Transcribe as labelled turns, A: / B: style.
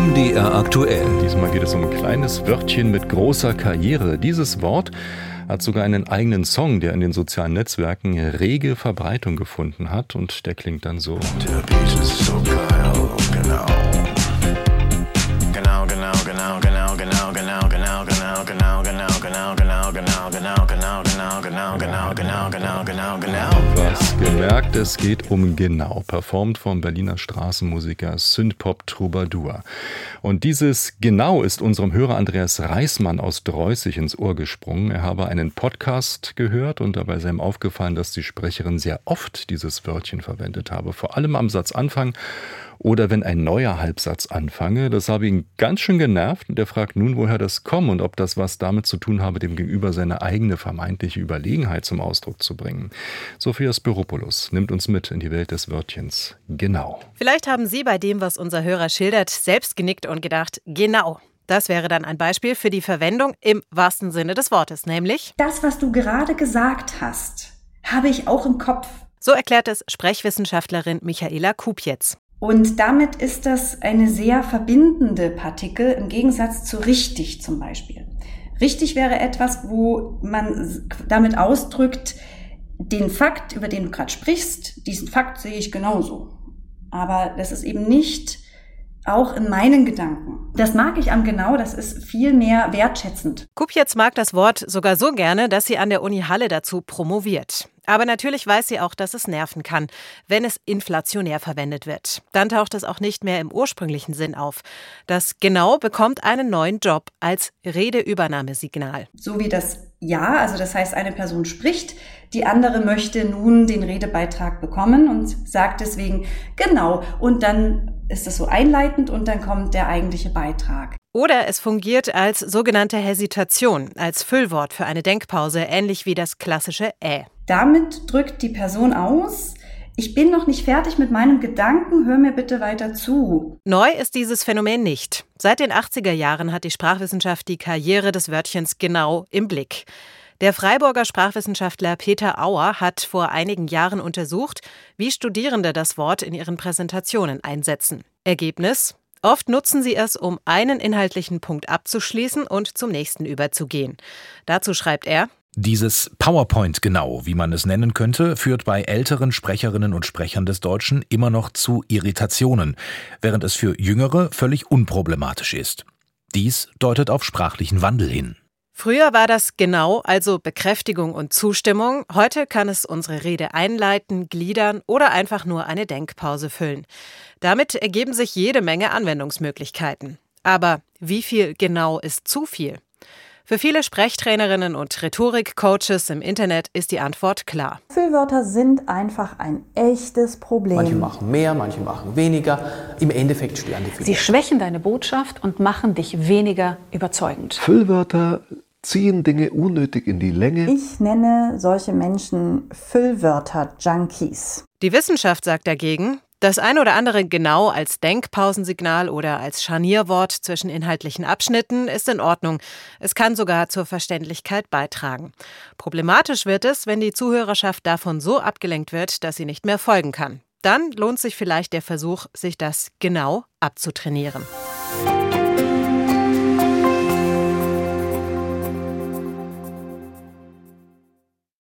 A: MDR aktuell.
B: Diesmal geht es um ein kleines Wörtchen mit großer Karriere. Dieses Wort hat sogar einen eigenen Song, der in den sozialen Netzwerken rege Verbreitung gefunden hat. Und der klingt dann so.
C: Der Beat ist so geil, genau.
B: Was gemerkt, es geht um Genau, performt vom Berliner Straßenmusiker Synthpop Troubadour. Und dieses Genau ist unserem Hörer Andreas Reismann aus Dreußig ins Ohr gesprungen. Er habe einen Podcast gehört und dabei sei ihm aufgefallen, dass die Sprecherin sehr oft dieses Wörtchen verwendet habe. Vor allem am Satzanfang oder wenn ein neuer Halbsatz anfange. Das habe ihn ganz schön genervt und er fragt nun, woher das kommt und ob das was damit zu tun habe, dem Gegenüber seine eigene vermeintliche Überlegenheit zum Ausdruck zu bringen. Sophia Spiropoulos nimmt uns mit in die Welt des Wörtchens Genau.
D: Vielleicht haben Sie bei dem, was unser Hörer schildert, selbst genickt und gedacht, genau. Das wäre dann ein Beispiel für die Verwendung im wahrsten Sinne des Wortes, nämlich:
E: Das, was du gerade gesagt hast, habe ich auch im Kopf.
D: So erklärt es Sprechwissenschaftlerin Michaela Kupjetz.
E: Und damit ist das eine sehr verbindende Partikel im Gegensatz zu richtig zum Beispiel. Richtig wäre etwas, wo man damit ausdrückt, den Fakt, über den du gerade sprichst, diesen Fakt sehe ich genauso. Aber das ist eben nicht auch in meinen Gedanken. Das mag ich am Genau, das ist viel mehr wertschätzend.
D: Kupjetz mag das Wort sogar so gerne, dass sie an der Uni Halle dazu promoviert. Aber natürlich weiß sie auch, dass es nerven kann, wenn es inflationär verwendet wird. Dann taucht es auch nicht mehr im ursprünglichen Sinn auf. Das Genau bekommt einen neuen Job als Redeübernahmesignal.
E: So wie das Ja, also das heißt, eine Person spricht, die andere möchte nun den Redebeitrag bekommen und sagt deswegen genau. Und dann ist es so einleitend und dann kommt der eigentliche Beitrag.
D: Oder es fungiert als sogenannte Hesitation, als Füllwort für eine Denkpause, ähnlich wie das klassische
E: Damit drückt die Person aus: Ich bin noch nicht fertig mit meinem Gedanken, hör mir bitte weiter zu.
D: Neu ist dieses Phänomen nicht. Seit den 80er Jahren hat die Sprachwissenschaft die Karriere des Wörtchens Genau im Blick. Der Freiburger Sprachwissenschaftler Peter Auer hat vor einigen Jahren untersucht, wie Studierende das Wort in ihren Präsentationen einsetzen. Ergebnis: Oft nutzen sie es, um einen inhaltlichen Punkt abzuschließen und zum nächsten überzugehen. Dazu schreibt er:
A: Dieses PowerPoint-Genau, wie man es nennen könnte, führt bei älteren Sprecherinnen und Sprechern des Deutschen immer noch zu Irritationen, während es für Jüngere völlig unproblematisch ist. Dies deutet auf sprachlichen Wandel hin.
D: Früher war das Genau, also Bekräftigung und Zustimmung. Heute kann es unsere Rede einleiten, gliedern oder einfach nur eine Denkpause füllen. Damit ergeben sich jede Menge Anwendungsmöglichkeiten. Aber wie viel Genau ist zu viel? Für viele Sprechtrainerinnen und Rhetorikcoaches im Internet ist die Antwort klar.
F: Füllwörter sind einfach ein echtes Problem.
G: Manche machen mehr, manche machen weniger. Im Endeffekt stören die Füllwörter.
H: Sie schwächen deine Botschaft und machen dich weniger überzeugend.
I: Füllwörter ziehen Dinge unnötig in die Länge.
F: Ich nenne solche Menschen Füllwörter-Junkies.
D: Die Wissenschaft sagt dagegen, das ein oder andere Genau als Denkpausensignal oder als Scharnierwort zwischen inhaltlichen Abschnitten ist in Ordnung. Es kann sogar zur Verständlichkeit beitragen. Problematisch wird es, wenn die Zuhörerschaft davon so abgelenkt wird, dass sie nicht mehr folgen kann. Dann lohnt sich vielleicht der Versuch, sich das Genau abzutrainieren.